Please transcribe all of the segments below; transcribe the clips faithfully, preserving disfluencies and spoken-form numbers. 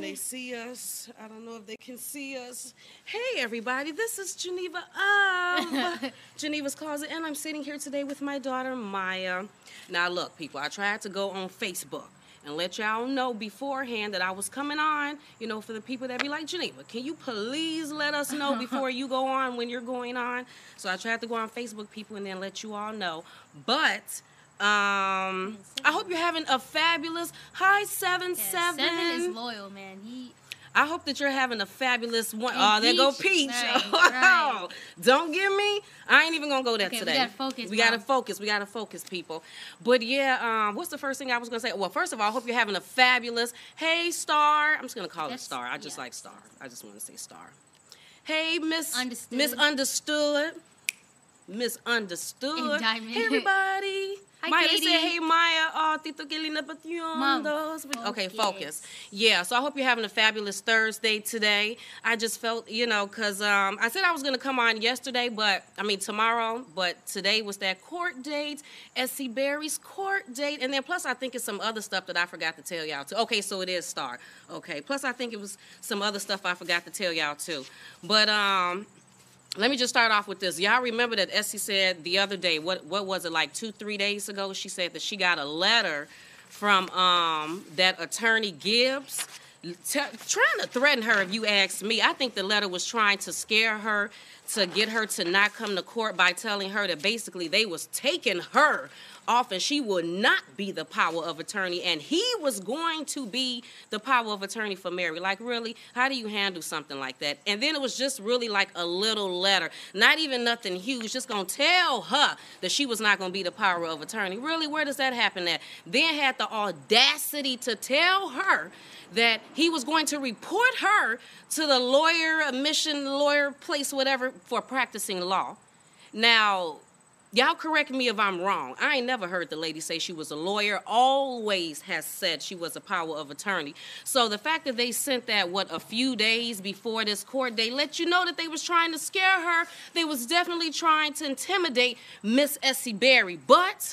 they see us. I don't know if they can see us. Hey, everybody, this is Geneva of Geneva's Closet, and I'm sitting here today with my daughter, Maya. Now, look, people, I tried to go on Facebook and let y'all know beforehand that I was coming on, you know, for the people that be like, Geneva, can you please let us know before you go on when you're going on? So I tried to go on Facebook, people, and then let you all know. But... Um, I hope you're having a fabulous, hi, seven, yeah, seven. Seven is loyal, man. He. I hope that you're having a fabulous one. And Oh, there Peach. go Peach. Right, Oh, right. Don't give me. I ain't even gonna go there Okay, today. we gotta focus. We gotta Mom. focus. We gotta focus, people. But yeah, um, what's the first thing I was gonna say? Well, first of all, I hope you're having a fabulous. Hey, Star. I'm just gonna call That's, it Star. I just yeah. like Star. I just want to say Star. Hey, Miss Understood. Misunderstood. Misunderstood. And Diamond. Hey, everybody. Hi, Maya, Katie. they say, hey, Maya. Oh, Tito que linda Mom, pationdos. Okay, focus. focus. Yeah, so I hope you're having a fabulous Thursday today. I just felt, you know, because um, I said I was going to come on yesterday, but, I mean, tomorrow, but today was that court date, S C Berry's court date, and then plus I think it's some other stuff that I forgot to tell y'all, too. Okay, so it is Star. Okay, plus I think it was some other stuff I forgot to tell y'all, too. But, um... let me just start off with this. Y'all remember that Essie said the other day, what what was it, like two, three days ago? She said that she got a letter from um, that attorney Gibbs t- trying to threaten her, if you ask me. I think the letter was trying to scare her, to get her to not come to court by telling her that basically they was taking her off and she would not be the power of attorney and he was going to be the power of attorney for Mary. Like, really? How do you handle something like that? And then it was just really like a little letter, not even nothing huge, just going to tell her that she was not going to be the power of attorney. Really, where does that happen at? Then had the audacity to tell her that he was going to report her to the lawyer, admission lawyer place, whatever, for practicing law. Now, y'all correct me if I'm wrong. I ain't never heard the lady say she was a lawyer. Always has said she was a power of attorney. So the fact that they sent that, what, a few days before this court date, let you know that they was trying to scare her. They was definitely trying to intimidate Miss Essie Berry. But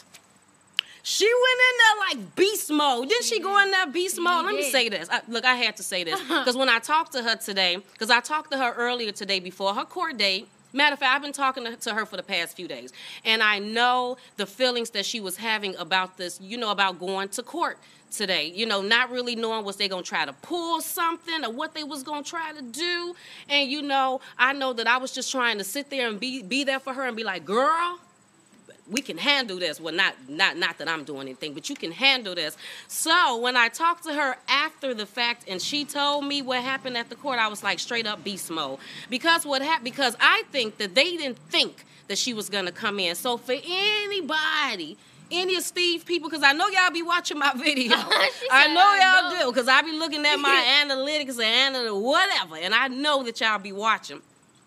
she went in there like beast mode. Didn't she, she go in there beast she mode? Let did. me say this. I, look, I had to say this. Because when I talked to her today, because I talked to her earlier today before her court date, matter of fact, I've been talking to, to her for the past few days, and I know the feelings that she was having about this, you know, about going to court today, you know, not really knowing was they going to try to pull something or what they was going to try to do. And, you know, I know that I was just trying to sit there and be, be there for her and be like, girl, we can handle this. Well, not, not, not that I'm doing anything, but you can handle this. So when I talked to her after the fact and she told me what happened at the court, I was like straight up beast mode. Because what happened, because I think that they didn't think that she was going to come in. So for anybody, any of Steve people, because I know y'all be watching my video. I know y'all do, because I be looking at my analytics and analytics, whatever, and I know that y'all be watching.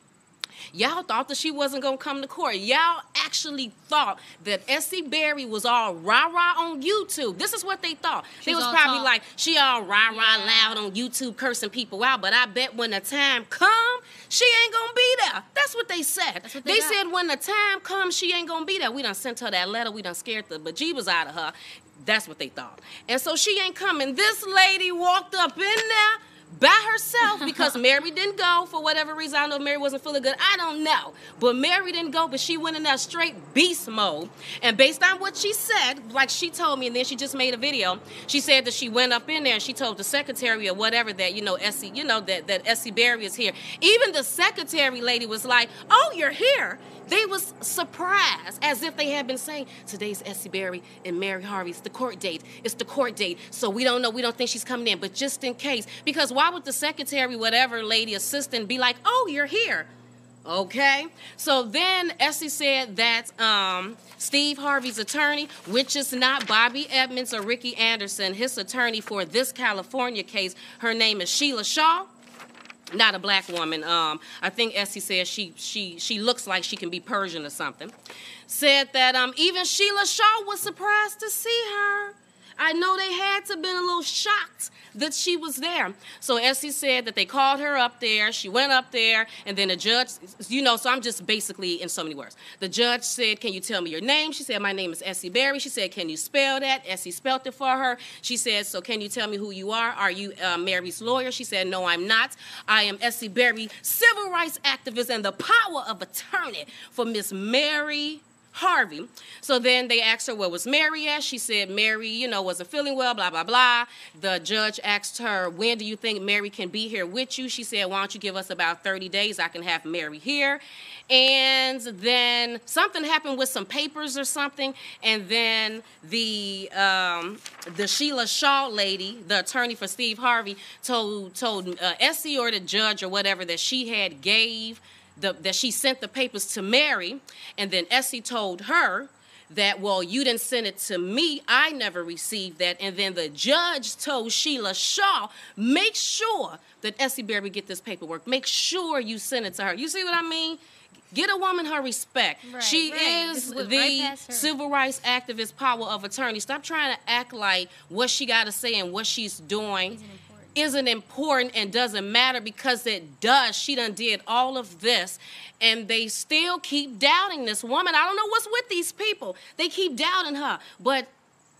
Y'all thought that she wasn't going to come to court. Y'all actually thought that Essie Berry was all rah-rah on YouTube. This is what they thought. They was probably talk. like, she all rah-rah Yeah. loud on YouTube cursing people out, but I bet when the time come, she ain't going to be there. That's what they said. That's what they they got. said when the time comes, she ain't going to be there. We done sent her that letter. We done scared the bejeebers out of her. That's what they thought. And so she ain't coming. This lady walked up in there by herself because Mary didn't go for whatever reason. I know Mary wasn't feeling good. I don't know. But Mary didn't go, but she went in that straight beast mode. And based on what she said, like she told me, and then she just made a video, she said that she went up in there and she told the secretary or whatever that, you know, Essie, you know, that, that Essie Berry is here. Even the secretary lady was like, oh, you're here. They was surprised, as if they had been saying, today's Essie Berry and Mary Harvey's the court date. It's the court date, so we don't know. We don't think she's coming in, but just in case. Because why would the secretary, whatever lady, assistant, be like, oh, you're here? Okay? So then Essie said that um, Steve Harvey's attorney, which is not Bobby Edmonds or Ricky Anderson, his attorney for this California case, her name is Sheila Shaw. Not a black woman. Um, I think Essie says she she she looks like she can be Persian or something. Said that um even Sheila Shaw was surprised to see her. I know they had to have been a little shocked that she was there. So Essie said that they called her up there. She went up there, and then the judge, you know, so I'm just basically in so many words. The judge said, can you tell me your name? She said, my name is Essie Berry. She said, can you spell that? Essie spelled it for her. She said, so can you tell me who you are? Are you uh, Mary's lawyer? She said, no, I'm not. I am Essie Berry, civil rights activist and the power of attorney for Miss Mary Harvey. So then they asked her, where was Mary at? She said, Mary, you know, wasn't feeling well, blah, blah, blah. The judge asked her, when do you think Mary can be here with you? She said, why don't you give us about thirty days? I can have Mary here. And then something happened with some papers or something. And then the um, the Sheila Shaw lady, the attorney for Steve Harvey, told, told uh, Essie or the judge or whatever that she had gave The, that she sent the papers to Mary, and then Essie told her that, well, you didn't send it to me. I never received that. And then the judge told Sheila Shaw, make sure that Essie Berry get this paperwork. Make sure you send it to her. You see what I mean? Get a woman her respect. Right, she right. is the right civil rights activist, power of attorney. Stop trying to act like what she got to say and what she's doing isn't important and doesn't matter, because it does. She done did all of this, and they still keep doubting this woman. I don't know what's with these people. They keep doubting her. But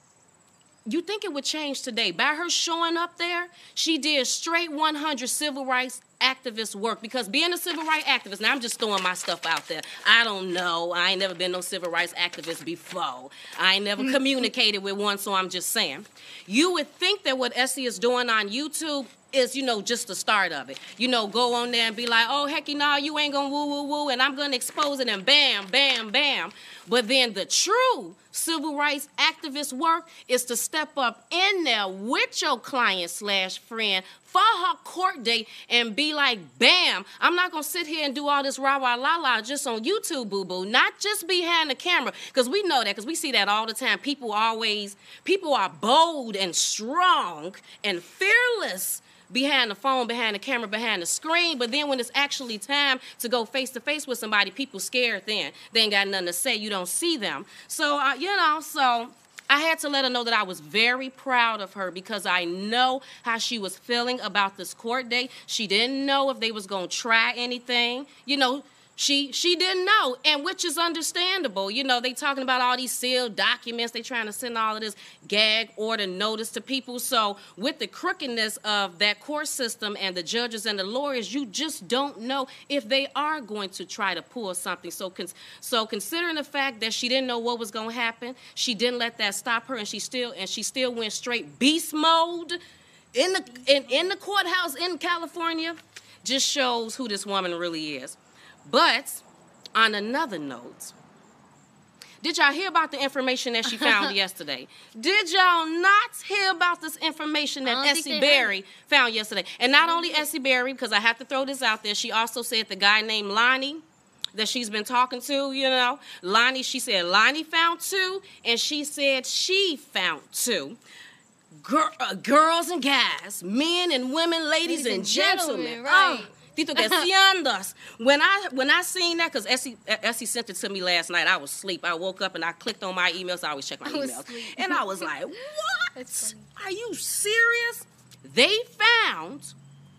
you think it would change today. By her showing up there, she did straight one hundred civil rights activist work, because being a civil rights activist, now I'm just throwing my stuff out there. I don't know. I ain't never been no civil rights activist before. I ain't never communicated with one, so I'm just saying. You would think that what Essie is doing on YouTube is, you know, just the start of it. You know, go on there and be like, oh, hecky, nah, you ain't gonna woo, woo, woo, and I'm gonna expose it, and bam, bam, bam. But then the true civil rights activist work is to step up in there with your client slash friend for her court date and be like, bam, I'm not gonna sit here and do all this rah, rah, la, la just on YouTube, boo-boo, not just behind the camera, because we know that, because we see that all the time. People always, people are bold and strong and fearless behind the phone, behind the camera, behind the screen, but then when it's actually time to go face-to-face with somebody, people scared then. They ain't got nothing to say. You don't see them. So, uh, you know, so I had to let her know that I was very proud of her, because I know how she was feeling about this court date. She didn't know if they was going to try anything. You know, She she didn't know, and which is understandable. You know, they talking about all these sealed documents. They trying to send all of this gag order notice to people. So with the crookedness of that court system and the judges and the lawyers, you just don't know if they are going to try to pull something. So, cons- so considering the fact that she didn't know what was going to happen, she didn't let that stop her, and she still and she still went straight beast mode in the in, in the courthouse in California. Just shows who this woman really is. But on another note, did y'all hear about the information that she found yesterday? Did y'all not hear about this information that Essie Berry found yesterday? And not only Essie Berry, because I have to throw this out there, she also said the guy named Lonnie that she's been talking to, you know, Lonnie, she said Lonnie found two, and she said she found two. Girl, uh, girls and guys, men and women, ladies, ladies and, and gentlemen. gentlemen right. Oh, Tito que andas. When I when I seen that, because Essie, Essie sent it to me last night, I was asleep. I woke up and I clicked on my emails. I always check my emails. And I was like, what? Are you serious? They found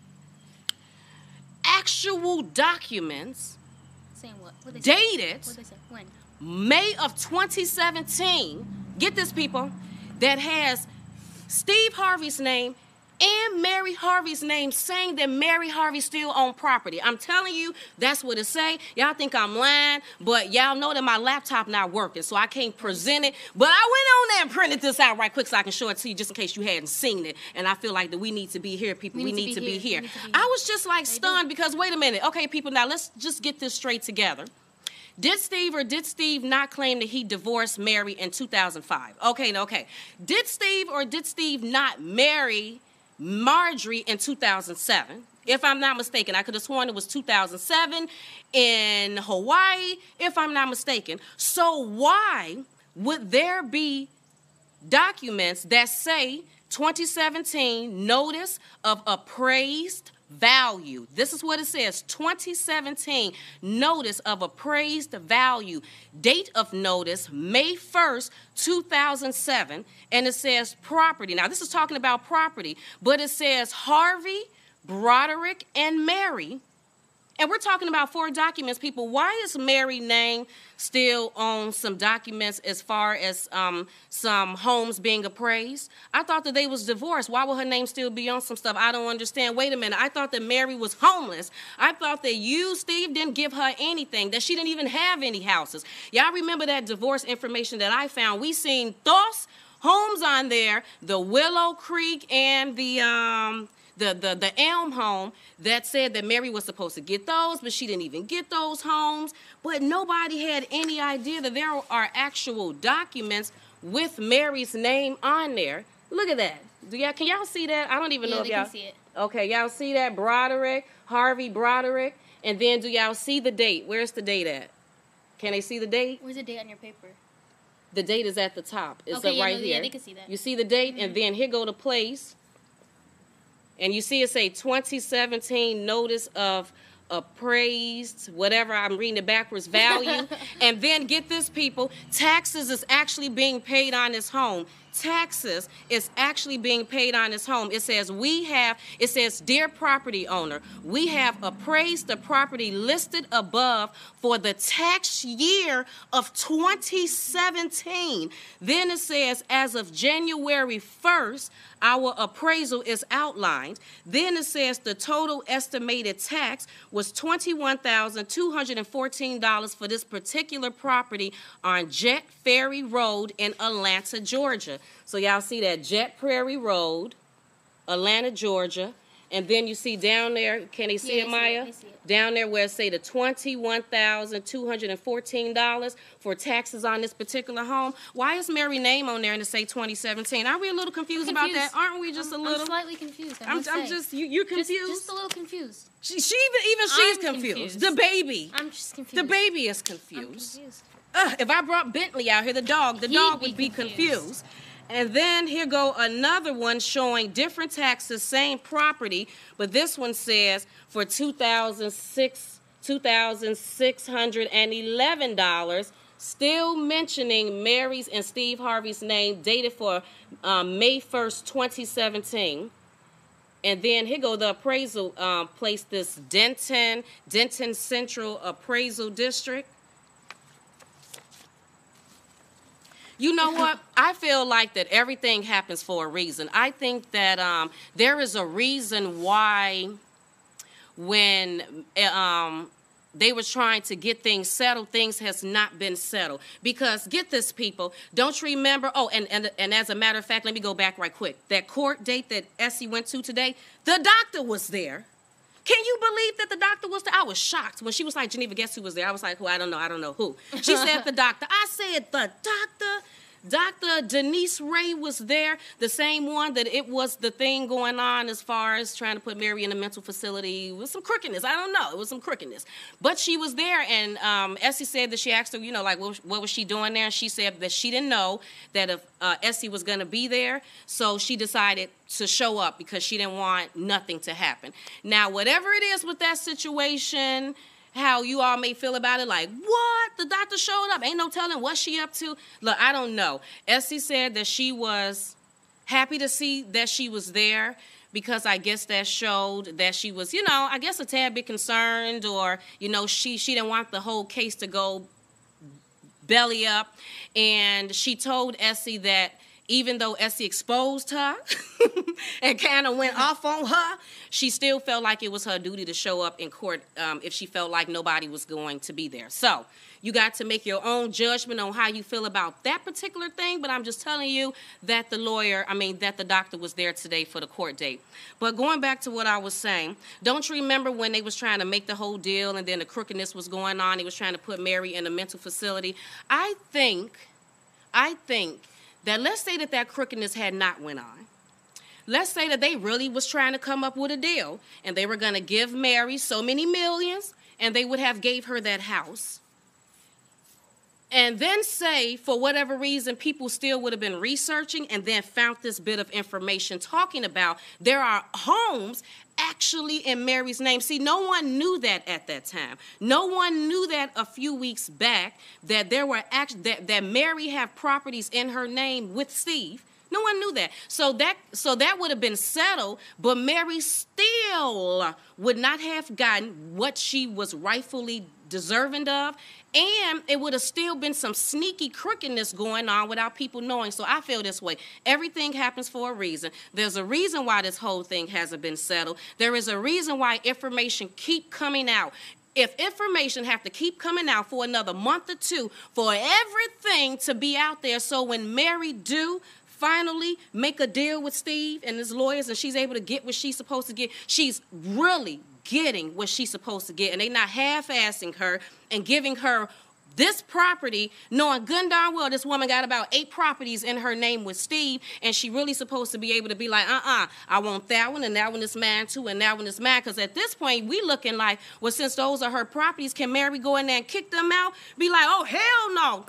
actual documents saying what? What they dated what they say? When? May of twenty seventeen. Get this, people. That has Steve Harvey's name and Mary Harvey's name, saying that Mary Harvey still owned property. I'm telling you, that's what it say. Y'all think I'm lying, but y'all know that my laptop not working, so I can't present it. But I went on there and printed this out right quick so I can show it to you, just in case you hadn't seen it. And I feel like that we need to be here, people. We, we need, need to, be, to, be here. To be here. I was just like they stunned do. because, wait a minute. Okay, people, now let's just get this straight together. Did Steve or did Steve not claim that he divorced Mary in two thousand five? Okay, okay. Did Steve or did Steve not marry Marjorie in two thousand seven? If I'm not mistaken, I could have sworn it was two thousand seven in Hawaii, if I'm not mistaken. So why would there be documents that say twenty seventeen notice of appraised value. This is what it says, twenty seventeen, notice of appraised value. Date of notice, May first, two thousand seven, and it says property. Now, this is talking about property, but it says Harvey, Broderick, and Mary. And we're talking about four documents, people. Why is Mary's name still on some documents as far as um, some homes being appraised? I thought that they was divorced. Why would her name still be on some stuff? I don't understand. Wait a minute. I thought that Mary was homeless. I thought that you, Steve, didn't give her anything, that she didn't even have any houses. Y'all remember that divorce information that I found? We seen those homes on there, the Willow Creek and the... Um, The, the the Elm home that said that Mary was supposed to get those, but she didn't even get those homes. But nobody had any idea that there are actual documents with Mary's name on there. Look at that. Do y'all can y'all see that? I don't even Yeah, know if they y'all can see it. Okay, y'all see that? Broderick, Harvey Broderick, and then do y'all see the date? Where's the date at? Can they see the date? Where's the date on your paper? The date is at the top. It's Okay, up yeah, right no, here. yeah, they can see that. You see the date, Mm-hmm. and then here go the place. And you see it say twenty seventeen notice of appraised, whatever, I'm reading it backwards, value. And then get this, people, taxes is actually being paid on this home. Taxes is actually being paid on this home. It says we have, it says, dear property owner, we have appraised the property listed above for the tax year of twenty seventeen. Then it says as of January first, our appraisal is outlined. Then it says the total estimated tax was twenty-one thousand two hundred fourteen dollars for this particular property on Jet Ferry Road in Atlanta, Georgia. So y'all see that, Jet Prairie Road, Atlanta, Georgia. And then you see down there, can they see Yeah, it, they see Maya? it, they see it. Down there where it say the twenty-one thousand two hundred fourteen dollars for taxes on this particular home. Why is Mary's name on there and it say twenty seventeen? Aren't we a little confused, about that? Confused. Aren't we just I'm, a little? I'm slightly confused. I I'm, must I'm say. just, you, you're confused? Just, just a little confused. She, she even, even she's I'm confused. confused. The baby. I'm just confused. The baby is I'm confused. confused. Ugh, if I brought Bentley out here, the dog, the He'd dog be would be confused. confused. And then here go another one showing different taxes, same property, but this one says for two thousand six, two thousand six hundred eleven dollars, still mentioning Mary's and Steve Harvey's name, dated for um, May first, twenty seventeen. And then here go the appraisal um, place, this Denton, Denton Central Appraisal District. You know what? I feel like that everything happens for a reason. I think that um, there is a reason why when um, they were trying to get things settled, things has not been settled. Because get this, people, don't you remember? Oh, and, and, and as a matter of fact, let me go back right quick. That court date that Essie went to today, the doctor was there. Can you believe that the doctor was there? I was shocked when she was like, Geneva, guess who was there? I was like, who? I don't know. I don't know who. She said the doctor. I said the doctor. Doctor Denise Ray was there, the same one that it was the thing going on as far as trying to put Mary in a mental facility with some crookedness. I don't know. It was some crookedness. But she was there, and um, Essie said that she asked her, you know, like, what, what was she doing there? And she said that she didn't know that if uh, Essie was going to be there, so she decided to show up because she didn't want nothing to happen. Now, whatever it is with that situation, how you all may feel about it, like, what? The doctor showed up. Ain't no telling what she up to. Look, I don't know. Essie said that she was happy to see that she was there because I guess that showed that she was, you know, I guess a tad bit concerned, or, you know, she, she didn't want the whole case to go belly up. And she told Essie that even though Essie exposed her and kind of went off on her, she still felt like it was her duty to show up in court um, if she felt like nobody was going to be there. So you got to make your own judgment on how you feel about that particular thing, but I'm just telling you that the lawyer, I mean, that the doctor was there today for the court date. But going back to what I was saying, don't you remember when they was trying to make the whole deal and then the crookedness was going on? They was trying to put Mary in a mental facility. I think, I think, that let's say that that crookedness had not went on. Let's say that they really was trying to come up with a deal and they were going to give Mary so many millions and they would have gave her that house. And then say, for whatever reason, people still would have been researching and then found this bit of information talking about there are homes actually in Mary's name. See, no one knew that at that time. No one knew that a few weeks back that there were act- that, that Mary had properties in her name with Steve. No one knew that. So that so that would have been settled, but Mary still would not have gotten what she was rightfully deserving of, and it would have still been some sneaky crookedness going on without people knowing. So I feel this way. Everything happens for a reason. There's a reason why this whole thing hasn't been settled. There is a reason why information keep coming out. If information have to keep coming out for another month or two for everything to be out there, so when Mary do finally make a deal with Steve and his lawyers and she's able to get what she's supposed to get, she's really getting what she's supposed to get, and they not half-assing her and giving her this property, knowing good and darn well this woman got about eight properties in her name with Steve, and she really supposed to be able to be like, uh-uh, I want that one, and that one is mine too, and that one is mine, because at this point, we looking like, well, since those are her properties, can Mary go in there and kick them out? Be like, oh, hell no.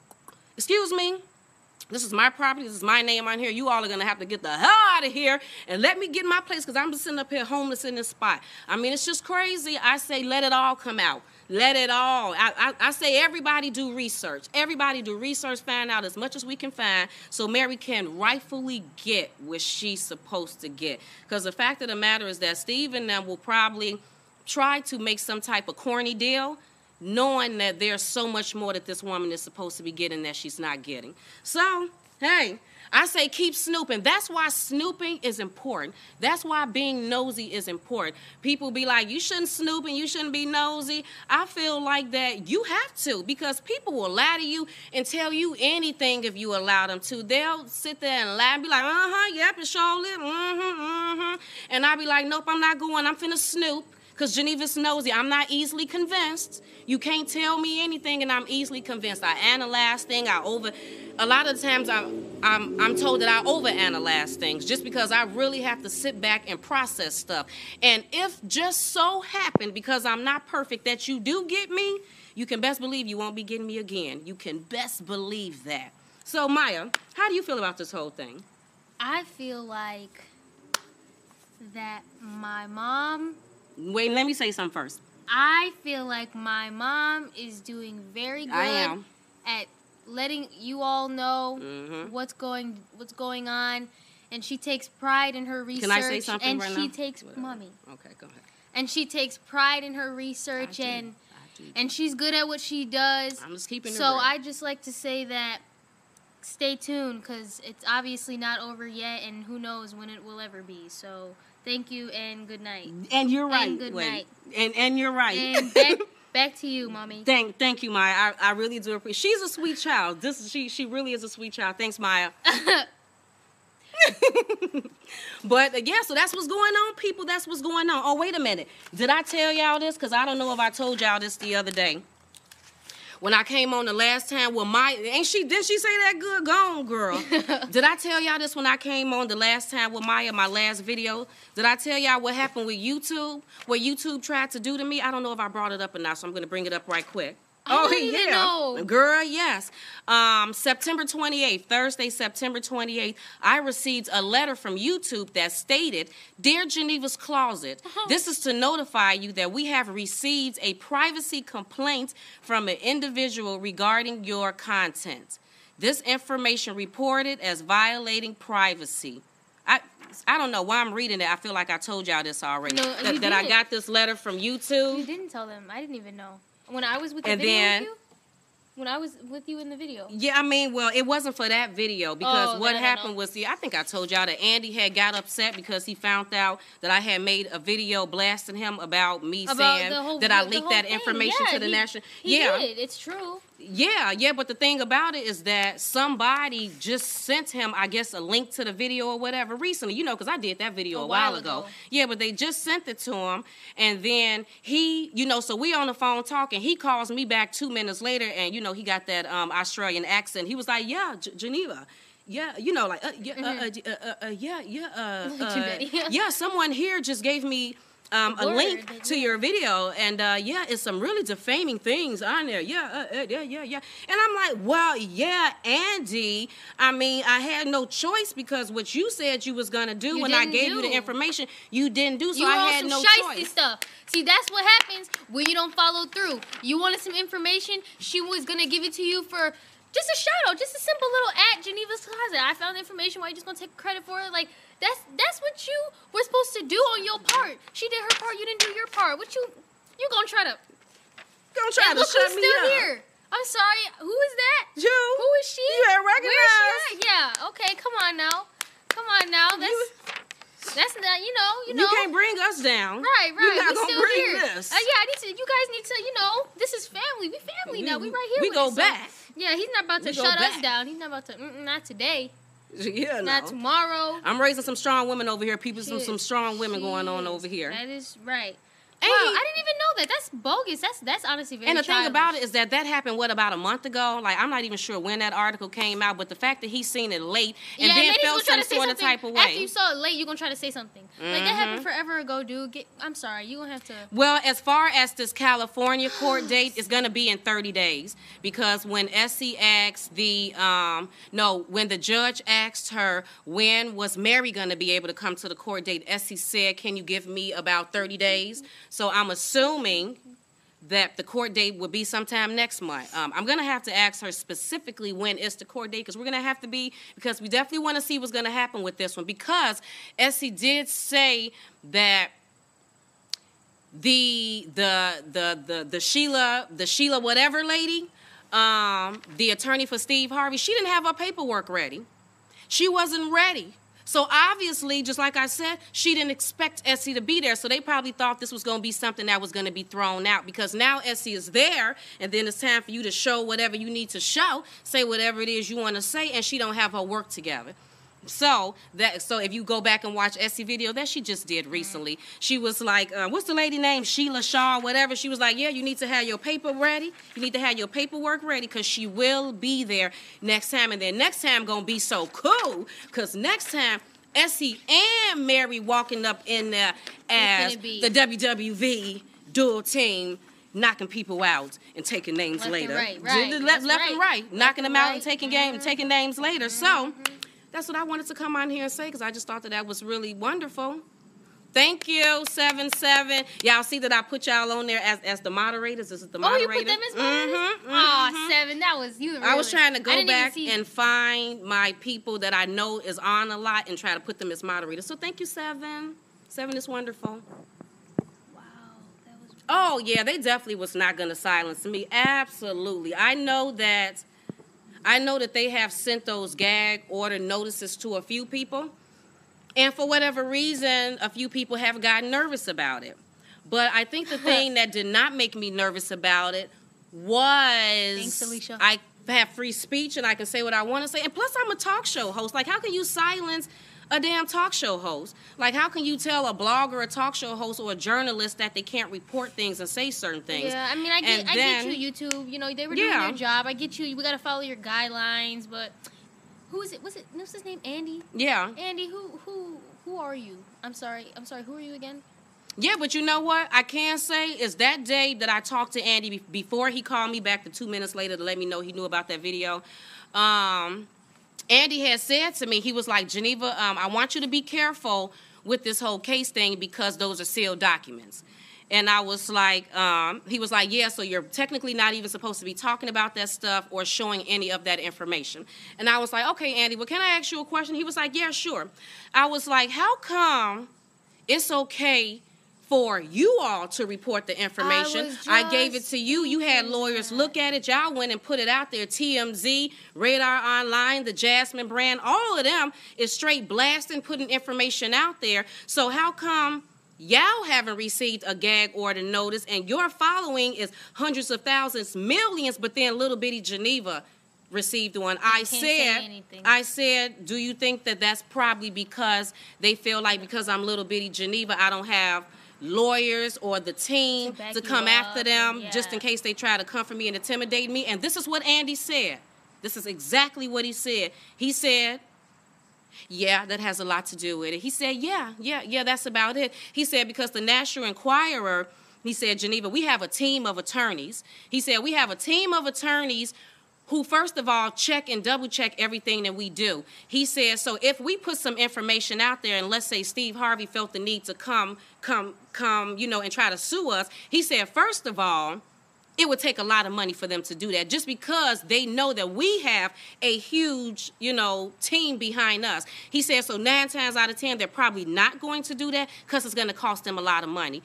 Excuse me. This is my property. This is my name on here. You all are going to have to get the hell out of here and let me get my place, because I'm just sitting up here homeless in this spot. I mean, it's just crazy. I say let it all come out. Let it all. I, I, I say everybody do research. Everybody do research, find out as much as we can find so Mary can rightfully get what she's supposed to get. Because the fact of the matter is that Steve and them will probably try to make some type of corny deal, knowing that there's so much more that this woman is supposed to be getting that she's not getting. So, hey, I say keep snooping. That's why snooping is important. That's why being nosy is important. People be like, you shouldn't snoop and you shouldn't be nosy. I feel like that you have to, because people will lie to you and tell you anything if you allow them to. They'll sit there and lie and be like, uh-huh, yep, it's surely, mm-hmm, mm-hmm. And I'll be like, nope, I'm not going. I'm finna snoop. Because Geneva's nosy. I'm not easily convinced. You can't tell me anything, and I'm easily convinced. I analyze things. I over. A lot of the times, I'm I'm I'm told that I overanalyze things just because I really have to sit back and process stuff. And if just so happened, because I'm not perfect, that you do get me, you can best believe you won't be getting me again. You can best believe that. So Maya, how do you feel about this whole thing? I feel like that my mom. Wait, let me say something first. I feel like my mom is doing very good I am. at letting you all know Mm-hmm. what's going what's going on, and she takes pride in her research. Can I say something and right she now? takes Whatever. mommy. Okay, go ahead. And she takes pride in her research, I do. and I do. and she's good at what she does. I'm just keeping it So real. I just like to say that stay tuned, because it's obviously not over yet, and who knows when it will ever be. So thank you and good night. And you're right. And good Wait. night. And and you're right. And back, back to you, mommy. thank thank you, Maya. I, I really do appreciate. She's a sweet child. This she she really is a sweet child. Thanks, Maya. But uh, yeah, so that's what's going on, people. That's what's going on. Oh, wait a minute. Did I tell y'all this? Because I don't know if I told y'all this the other day. When I came on the last time with Maya, ain't she, did she say that good? Go on, girl. Did I tell y'all this when I came on the last time with Maya, my last video? Did I tell y'all what happened with YouTube? What YouTube tried to do to me? I don't know if I brought it up or not, so I'm going to bring it up right quick. I Oh, don't even yeah. know. Girl, yes. Um, September twenty-eighth, Thursday, September twenty-eighth, I received a letter from YouTube that stated, Dear Geneva's Closet, this is to notify you that we have received a privacy complaint from an individual regarding your content. This information reported as violating privacy. I I don't know why I'm reading it. I feel like I told y'all this already. No, that you that I did. got this letter from YouTube. You didn't tell them. I didn't even know. When I was with the And video then- with you? When I was with you in the video. Yeah, I mean, well, it wasn't for that video because Oh, what then I don't happened know. was, see, I think I told y'all that Andy had got upset because he found out that I had made a video blasting him about me About saying the whole, that I the leaked whole that thing. information Yeah, to the he- national. He yeah, did. It's true. yeah, yeah. But the thing about it is that somebody just sent him, I guess, a link to the video or whatever recently. You know, because I did that video a, A while while ago. ago. Yeah, but they just sent it to him, and then he, you know, so we on the phone talking. He calls me back two minutes later, and you know, he got that um, Australian accent. He was like, "Yeah, G- Geneva." Yeah, you know, like, uh, yeah, uh, uh, uh, uh, uh, yeah, yeah, uh, Like uh, Geneva. yeah, someone here just gave me um, a Word, link to yeah. your video, and uh, yeah, it's some really defaming things on there. Yeah, uh, uh, yeah, yeah, yeah. And I'm like, well, yeah, Andy. I mean, I had no choice because what you said you was gonna do You when I didn't gave do. you the information, you didn't do. So You I want had some no shiesty choice. stuff. See, that's what happens when you don't follow through. You wanted some information. She was gonna give it to you for just a shout out, just a simple little at Geneva's Closet. I found the information. Why you just gonna take credit for it? Like that's that's what you were supposed to do on your part. She did her part. You didn't do your part. What you you gonna try to? Gonna try Yeah, to look shut who's me still up. here. I'm sorry. Who is that? You. Who is she? You had Where recognized. is she at? Yeah. Okay. Come on now. Come on now. That's You- that's not. You know. You know. You can't bring us down. Right, right. You're not we gonna still bring here. this. Uh, yeah, I need to. You guys need to. You know, this is family. We family now. We right here. We with go it, so- back. Yeah, he's not about to We go shut us back. down. He's not about to. Mm-mm, not today. Yeah, no. Not tomorrow. I'm raising some strong women over here. People, some Shit. some strong women going on Shit. over here. That is right. And wow, he- I didn't even know that. That's bogus. That's that's honestly very. And the thing childish. about it is that that happened, what, about a month ago? Like, I'm not even sure when that article came out, but the fact that he's seen it late and yeah, then and then felt he's gonna try some to say sort of something. type of way. After you saw it late, you're gonna try to say something. Like that happened Mhm. forever ago, dude. Get, I'm sorry. You gonna have to. Well, as far as this California court date, it's going to be in thirty days because when Essie asked the, um, no, when the judge asked her when was Mary going to be able to come to the court date, Essie said, can you give me about thirty days? So I'm assuming that the court date will be sometime next month. Um, I'm going to have to ask her specifically when is the court date because we're going to have to be, because we definitely want to see what's going to happen with this one because Essie did say that the the the the the Sheila the Sheila whatever lady, um, the attorney for Steve Harvey, she didn't have her paperwork ready. She wasn't ready. So obviously, just like I said, she didn't expect Essie to be there. So they probably thought this was going to be something that was going to be thrown out because now Essie is there, and then it's time for you to show whatever you need to show, say whatever it is you want to say, and she don't have her work together. So that so if you go back and watch Essie video that she just did recently, she was like, uh, what's the lady name? Sheila Shaw, whatever. She was like, yeah, you need to have your paper ready. You need to have your paperwork ready because she will be there next time. And then next time gonna be so cool because next time Essie and Mary walking up in there as be? the W W V dual team, knocking people out and taking names Left and later. right, right. Left, That's left right. and right, Left knocking and them out right. and taking game, Mhm. taking names later. So that's what I wanted to come on here and say because I just thought that that was really wonderful. Thank you, seven seven. Y'all see that I put y'all on there as, as the moderators. This is the Oh, moderator. you put them as moderators? Mhm, Aw, mhm. seven. That was you. I was really- trying to I go didn't even back see- and find my people that I know is on a lot and try to put them as moderators. So thank you, Seven. Seven is wonderful. Wow, that was. Oh, yeah, they definitely was not going to silence me. Absolutely. I know that I know that they have sent those gag order notices to a few people. And for whatever reason, a few people have gotten nervous about it. But I think the thing that did not make me nervous about it was Thanks, Alicia. I have free speech and I can say what I want to say. And plus, I'm a talk show host. Like, how can you silence a damn talk show host? Like, how can you tell a blogger, a talk show host, or a journalist that they can't report things and say certain things? Yeah, I mean, I get, And I then- get you, YouTube. You know, they were Yeah. doing their job. I get you. We gotta follow your guidelines. But who is it? Was it? What's his name? Andy. Yeah. Andy, who, who, who are you? I'm sorry. I'm sorry. Who are you again? Yeah, but you know what? I can say is that day that I talked to Andy be- before he called me back the two minutes later to let me know he knew about that video. Um, Andy had said to me, he was like, Geneva, um, I want you to be careful with this whole case thing because those are sealed documents. And I was like, um, he was like, yeah, so you're technically not even supposed to be talking about that stuff or showing any of that information. And I was like, okay, Andy, well, can I ask you a question? He was like, yeah, sure. I was like, how come it's okay for you all to report the information? was I gave it just to you. You had thinking lawyers that. look at it. Y'all went and put it out there. T M Z, Radar Online, the Jasmine brand, all of them is straight blasting, putting information out there. So how come y'all haven't received a gag order notice and your following is hundreds of thousands, millions, but then little bitty Geneva received one? I can't say said, anything. I said, do you think that that's probably because they feel like because I'm little bitty Geneva, I don't have lawyers or the team To back to you come after up, them and just in yeah. case they try to come for me and intimidate me? And this is what Andy said. This is exactly what he said. He said, Yeah, that has a lot to do with it. He said, yeah, yeah, yeah, that's about it. He said, because the National Enquirer, he said, Geneva, we have a team of attorneys. He said, we have a team of attorneys who, first of all, check and double check everything that we do. He said, so if we put some information out there, and let's say Steve Harvey felt the need to come, come, come, you know, and try to sue us, he said, first of all, it would take a lot of money for them to do that, just because they know that we have a huge, you know, team behind us. He said, so nine times out of ten, they're probably not going to do that because it's going to cost them a lot of money.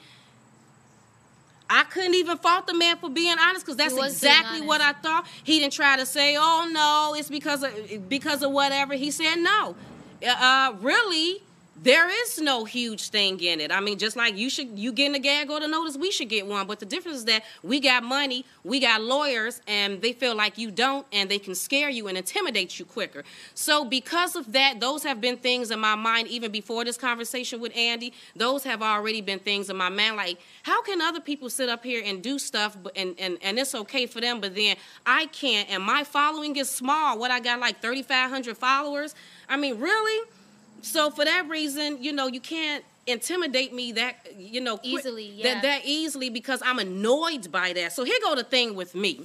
I couldn't even fault the man for being honest, because that's exactly what I thought. He didn't try to say, oh, no, it's because of, because of whatever. He said, no, uh, really, there is no huge thing in it. I mean, just like you should, you getting a gag order notice, we should get one. But the difference is that we got money, we got lawyers, and they feel like you don't, and they can scare you and intimidate you quicker. So because of that, those have been things in my mind even before this conversation with Andy. Those have already been things in my mind. Like, how can other people sit up here and do stuff, but, and, and, and it's okay for them, but then I can't, and my following is small. What, I got like thirty-five hundred followers? I mean, really? So for that reason, you know, you can't intimidate me that, you know, quick, easily, yeah. that, that easily, because I'm annoyed by that. So here go the thing with me.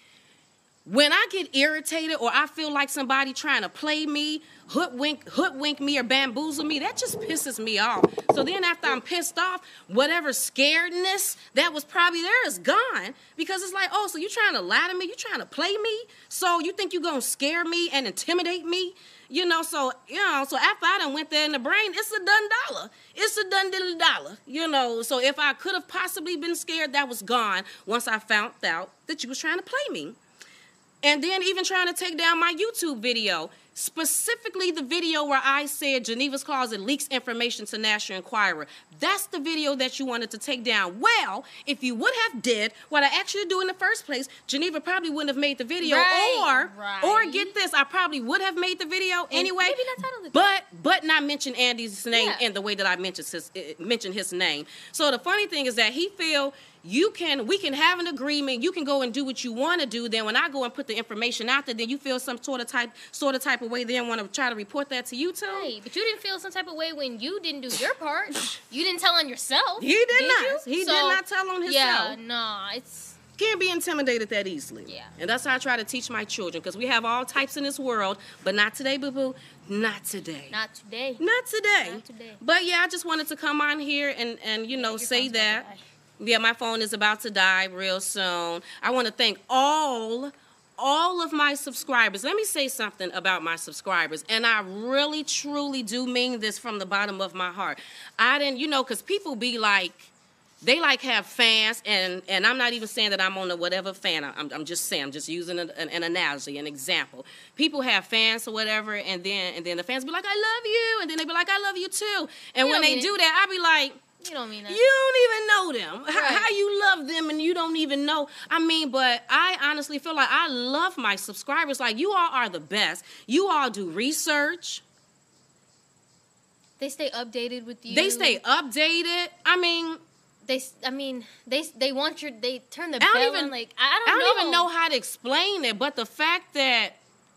When I get irritated or I feel like somebody trying to play me, hoodwink, hoodwink me or bamboozle me, that just pisses me off. So then after I'm pissed off, whatever scaredness that was probably there is gone, because it's like, oh, so you trying to lie to me? You trying to play me? So you think you going to scare me and intimidate me? You know, so, you know, so after I done went there in the brain, it's a done dollar. It's a done diddly dollar, you know. So if I could have possibly been scared, that was gone once I found out that you was trying to play me. And then even trying to take down my YouTube video, specifically the video where I said Geneva's Closet leaks information to National Enquirer. That's the video that you wanted to take down. Well, if you would have did what I asked you to do in the first place, Geneva probably wouldn't have made the video. Right, or, right. or get this, I probably would have made the video And anyway, maybe not title it. but but not mention Andy's name Yeah. in the way that I mentioned his, uh, mentioned his name. So the funny thing is that he feel you can, we can have an agreement, you can go and do what you want to do, then when I go and put the information out there, then you feel some sort of type, sort of type of way, then want to try to report that to you too. Right, but you didn't feel some type of way when you didn't do your part. You didn't tell on yourself. He did, did not. You? He So, did not tell on himself. Yeah, no, it's... Can't be intimidated that easily. Yeah. And that's how I try to teach my children, because we have all types in this world, but not today, boo-boo. Not today. Not today. Not today. Not today. But yeah, I just wanted to come on here and, and you know, Your say phone's about that. to die. Yeah, my phone is about to die real soon. I want to thank all, all of my subscribers. Let me say something about my subscribers, and I really, truly do mean this from the bottom of my heart. I didn't, you know, because people be like, they like have fans, and, and I'm not even saying that I'm on a whatever fan. I'm, I'm just saying, I'm just using an, an, an analogy, an example. People have fans or whatever, and then and then the fans be like, I love you, and then they be like, I love you too. And You when don't they mean do it. that, I be like, You don't mean that. you don't even know them. How, Right. how you love them and you don't even know. I mean, but I honestly feel like I love my subscribers. Like, you all are the best. You all do research. They stay updated with you. They stay updated. I mean, They, s- I mean, they they want your. They turn the I don't bell even- on. Like I I don't, don't know. even know how to explain it, but the fact that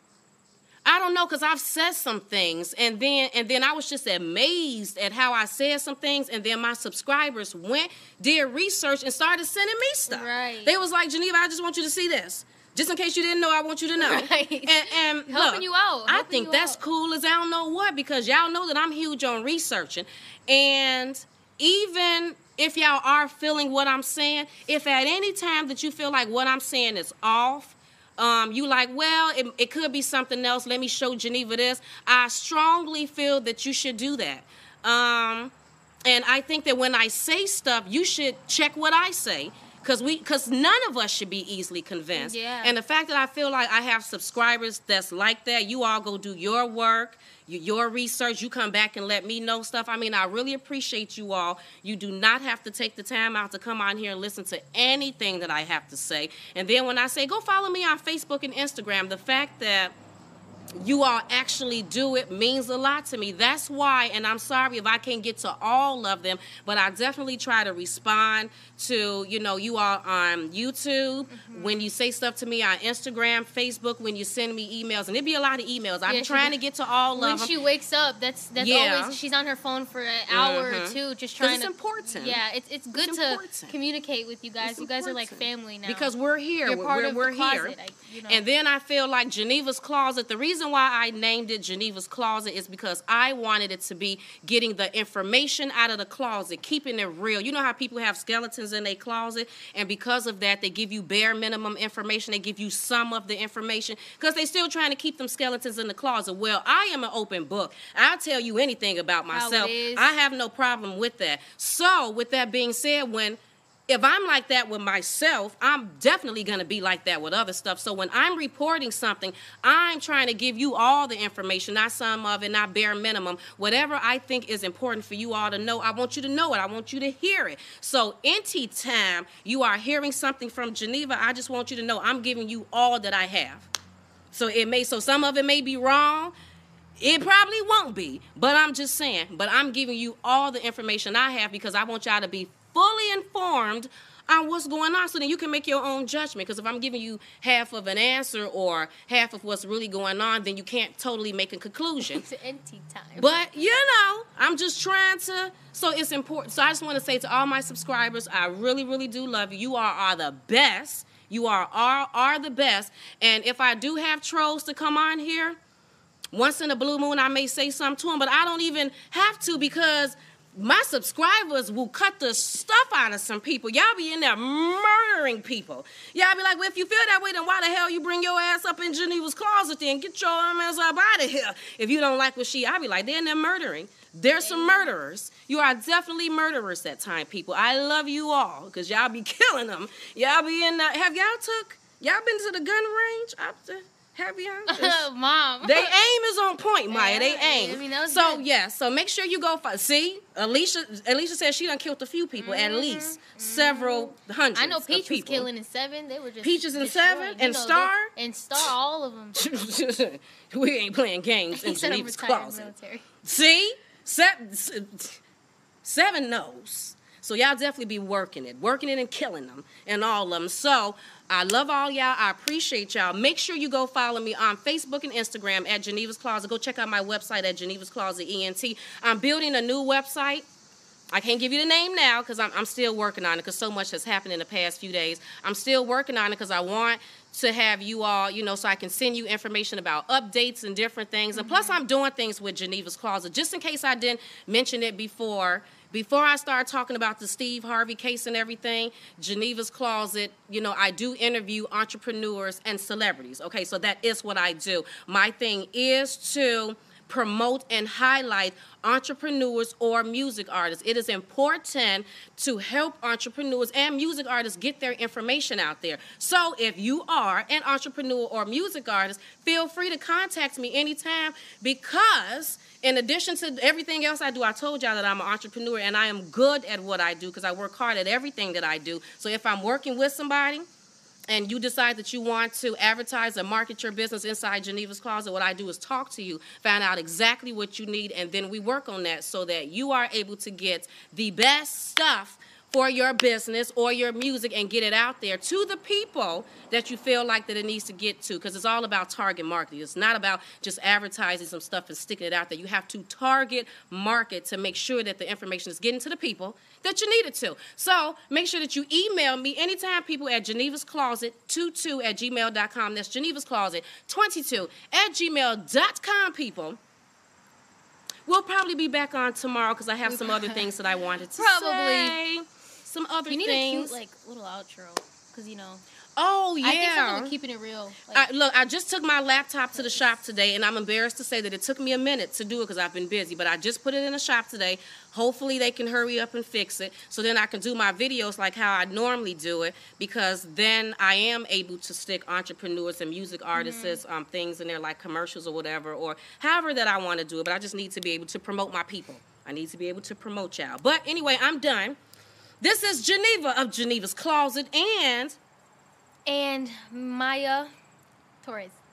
I don't know, because I've said some things, and then and then I was just amazed at how I said some things, and then my subscribers went, did research, and started sending me stuff. Right. They was like, Geneva, I just want you to see this. Just in case you didn't know, I want you to know. Right. And, and Helping look, you out, I helping think you that's out. cool as I don't know what, because y'all know that I'm huge on researching. And even if y'all are feeling what I'm saying, if at any time that you feel like what I'm saying is off, um, you like, well, it, it could be something else. Let me show Geneva this. I strongly feel that you should do that. Um, and I think that when I say stuff, you should check what I say. Because we, because none of us should be easily convinced. Yeah. And the fact that I feel like I have subscribers that's like that, you all go do your work, you, your research, you come back and let me know stuff. I mean, I really appreciate you all. You do not have to take the time out to come on here and listen to anything that I have to say. And then when I say, go follow me on Facebook and Instagram, the fact that you all actually do it means a lot to me. That's why, and I'm sorry if I can't get to all of them, but I definitely try to respond to, you know, you all on YouTube, mm-hmm. when you say stuff to me on Instagram, Facebook, when you send me emails, and it'd be a lot of emails. I'm yeah, trying to get to all when of them. When she wakes up, that's that's yeah. always, she's on her phone for an hour mm-hmm. or two, just trying it's to. It's important. Yeah, it's it's good it's to communicate with you guys. It's you guys important. Are like family now. Because we're here. You're part we're of we're the closet, here. I, you know. And then I feel like Geneva's Closet, the reason why I named it Geneva's Closet is because I wanted it to be getting the information out of the closet, keeping it real. You know how people have skeletons in their closet, and because of that, they give you bare minimum information. They give you some of the information because they're still trying to keep them skeletons in the closet. Well, I am an open book. I'll tell you anything about myself. I have no problem with that. So, with that being said, when if I'm like that with myself, I'm definitely going to be like that with other stuff. So when I'm reporting something, I'm trying to give you all the information, not some of it, not bare minimum. Whatever I think is important for you all to know, I want you to know it. I want you to hear it. So anytime you are hearing something from Geneva, I just want you to know I'm giving you all that I have. So it may, so some of it may be wrong. It probably won't be, but I'm just saying. But I'm giving you all the information I have because I want y'all to be fully informed on what's going on so then you can make your own judgment. Because if I'm giving you half of an answer or half of what's really going on, then you can't totally make a conclusion. It's empty time. But, you know, I'm just trying to, so it's important. So I just want to say to all my subscribers, I really, really do love you. You are, are the best. You are, are, are the best. And if I do have trolls to come on here, once in a blue moon, I may say something to them, but I don't even have to because my subscribers will cut the stuff out of some people. Y'all be in there murdering people. Y'all be like, well, if you feel that way, then why the hell you bring your ass up in Geneva's Closet then? Get your ass up out of here. If you don't like what she, I be like, they're in there murdering. There's some murderers. You are definitely murderers that time, people. I love you all because y'all be killing them. Y'all be in there. Have y'all took, y'all been to the gun range? Up there? Have y'all? Mom. They aim is on point, Maya. They aim. I mean, that was so, good. yeah. So, make sure you go. For, see, Alicia Alicia said she done killed a few people, mm-hmm. at least mm-hmm. several hundreds I know Peach of was people. killing in seven. They were just Peaches in seven? You And know, Star? they, and Star, all of them. We ain't playing games in Geneva's Closet. Military. See? Seven, seven knows. So y'all definitely be working it, working it and killing them and all of them. So I love all y'all. I appreciate y'all. Make sure you go follow me on Facebook and Instagram at Geneva's Closet. Go check out my website at Geneva's Closet E N T. I'm building a new website. I can't give you the name now because I'm, I'm still working on it because so much has happened in the past few days. I'm still working on it because I want to have you all, you know, so I can send you information about updates and different things. Mm-hmm. And plus, I'm doing things with Geneva's Closet. Just in case I didn't mention it before, before I start talking about the Steve Harvey case and everything, Geneva's Closet, you know, I do interview entrepreneurs and celebrities. Okay, so that is what I do. My thing is to promote and highlight entrepreneurs or music artists. It is important to help entrepreneurs and music artists get their information out there. So if you are an entrepreneur or music artist, feel free to contact me anytime because in addition to everything else I do, I told y'all that I'm an entrepreneur and I am good at what I do because I work hard at everything that I do. So if I'm working with somebody and you decide that you want to advertise and market your business inside Geneva's Closet, what I do is talk to you, find out exactly what you need, and then we work on that so that you are able to get the best stuff for your business or your music and get it out there to the people that you feel like that it needs to get to, because it's all about target marketing. It's not about just advertising some stuff and sticking it out there. You have to target market to make sure that the information is getting to the people that you need it to. So make sure that you email me anytime, people, at Geneva's Closet twenty-two at gmail dot com. That's Geneva's Closet twenty-two at gmail dot com, people. We'll probably be back on tomorrow because I have some other things that I wanted to Probably. say. Some other you need things. a cute, like, little outro, because, you know. Oh, yeah. I think something with keeping it real. I, Like, look, I just took my laptop to the shop today, and I'm embarrassed to say that it took me a minute to do it because I've been busy, but I just put it in the shop today. Hopefully they can hurry up and fix it so then I can do my videos like how I normally do it, because then I am able to stick entrepreneurs and music artists, mm-hmm. um, things in there like commercials or whatever, or however that I want to do it, but I just need to be able to promote my people. I need to be able to promote y'all. But anyway, I'm done. This is Geneva of Geneva's Closet and... And Maya Torres.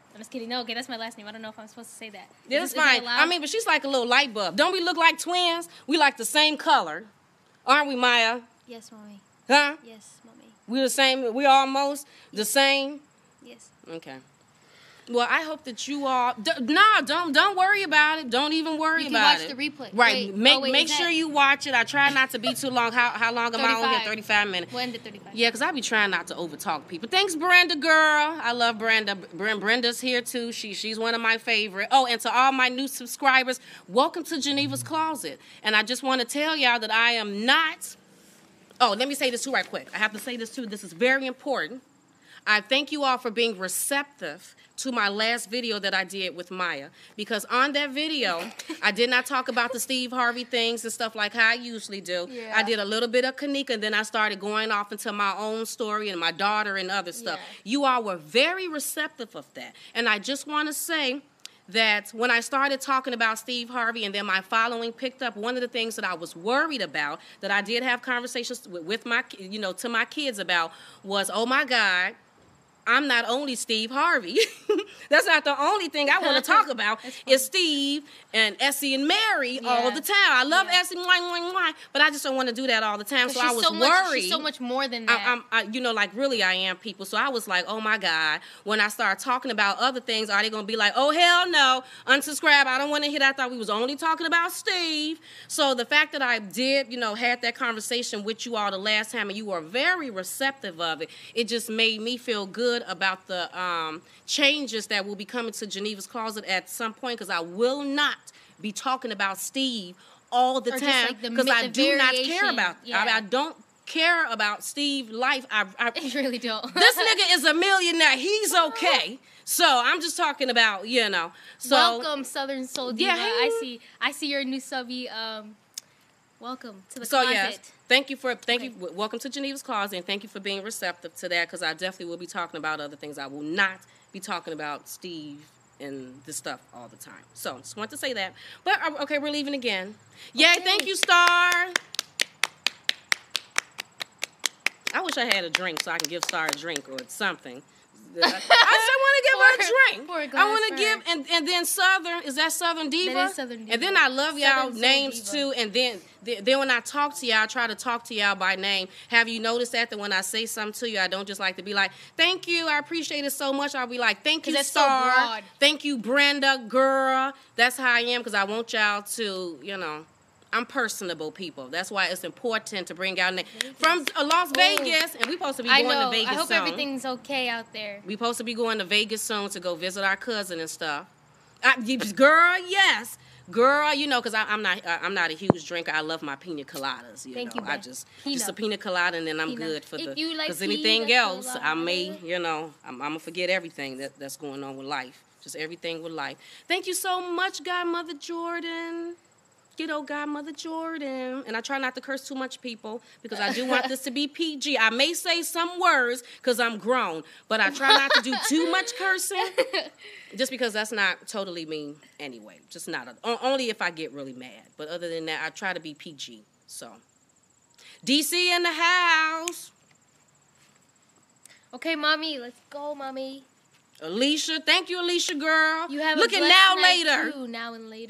I'm just kidding. No, okay, that's my last name. I don't know if I'm supposed to say that. Yeah, Is- that's is that fine. allowed? I mean, but she's like a little light bulb. Don't we look like twins? We like the same color. Aren't we, Maya? Yes, mommy. Huh? Yes, mommy. We the same. We almost the same. Yes. Okay. Well, I hope that you all. D- nah, don't don't worry about it. Don't even worry You can about watch it. the replay. Right. Wait, make oh, wait, make is sure that- you watch it. I try not to be too long. How how long am I on here? thirty-five. thirty-five minutes. We'll end at thirty-five. Yeah, because I be trying not to overtalk people. Thanks, Brenda, girl. I love Brenda. Bren- Brenda's here, too. She She's one of my favorite. Oh, and to all my new subscribers, welcome to Geneva's Closet. And I just want to tell y'all that I am not... Oh, let me say this, too, right quick. I have to say this, too. This is very important. I thank you all for being receptive to my last video that I did with Maya. Because on that video, I did not talk about the Steve Harvey things and stuff like how I usually do. Yeah. I did a little bit of Kanika, and then I started going off into my own story and my daughter and other stuff. Yeah. You all were very receptive of that. And I just want to say that when I started talking about Steve Harvey and then my following picked up, one of the things that I was worried about, that I did have conversations with, with my, you know, to my kids about was, oh my God, I'm not only Steve Harvey. That's not the only thing I want to talk about. Is Steve and Essie and Mary all Yeah. the time. I love Yeah. Essie, mwah, mwah, mwah, but I just don't want to do that all the time. So she's I was so much, worried. She's so much more than that. I, I'm, I, you know, like really I am people. So I was like, oh my God. When I start talking about other things, are they going to be like, oh hell no, unsubscribe. I don't want to hear that. I thought we was only talking about Steve. So the fact that I did, you know, had that conversation with you all the last time and you were very receptive of it, it just made me feel good about the um, changes that will be coming to Geneva's Closet at some point, because I will not be talking about Steve all the Or just, time, like, the because mi- I the do not care variation. about Yeah. I, I don't care about Steve's life. I, I You really don't. this nigga is a millionaire. He's okay. So I'm just talking about, you know. So Welcome, Southern Soul Diva. Yeah, I hey. see. I see your new subby. Um, welcome to the So closet. yes, thank you for thank Okay. you. w- Welcome to Geneva's Closet, and thank you for being receptive to that, because I definitely will be talking about other things. I will not be talking about Steve and this stuff all the time. So just want to say that. But uh, okay, we're leaving again. Yay! Okay. Thank you, Star. I wish I had a drink so I can give Star a drink or something. I just want to give her Pour- a drink. pour a I glass want for to give, her. and, and then Southern, is that Southern Diva? That is Southern And Diva. then I love y'all Southern Soul names Diva. too. And then, then then when I talk to y'all, I try to talk to y'all by name. Have you noticed that? That when I say something to you, I don't just like to be like, thank you, I appreciate it so much. I'll be like, thank you, 'Cause that's so Star. broad. Thank you, Brenda, girl. That's how I am, because I want y'all to, you know, I'm personable people. That's why it's important to bring out names. From uh, Las Vegas, and we supposed to be I going know. to Vegas I hope soon. everything's okay out there. We supposed to be going to Vegas soon to go visit our cousin and stuff. I, girl, yes, girl, you know, because I'm not, I, I'm not a huge drinker. I love my pina coladas. You Thank know, you, I babe. just Pina. just a pina colada, and then I'm Pina. good for If the. you like Because anything pina else, I may, colada. you know, I'm, I'm gonna forget everything that, that's going on with life. Just everything with life. Thank you so much, Godmother Jordan. You know, Godmother Jordan. And I try not to curse too much, people, because I do want this to be P G. I may say some words because I'm grown, but I try not to do too much cursing, just because that's not totally me anyway. Just not. A, o- only if I get really mad. But other than that, I try to be P G. So, D C in the house. Okay, mommy, let's go, mommy. Alicia. Thank you, Alicia, girl. You have Looking a blessed now night later. Too, now and later.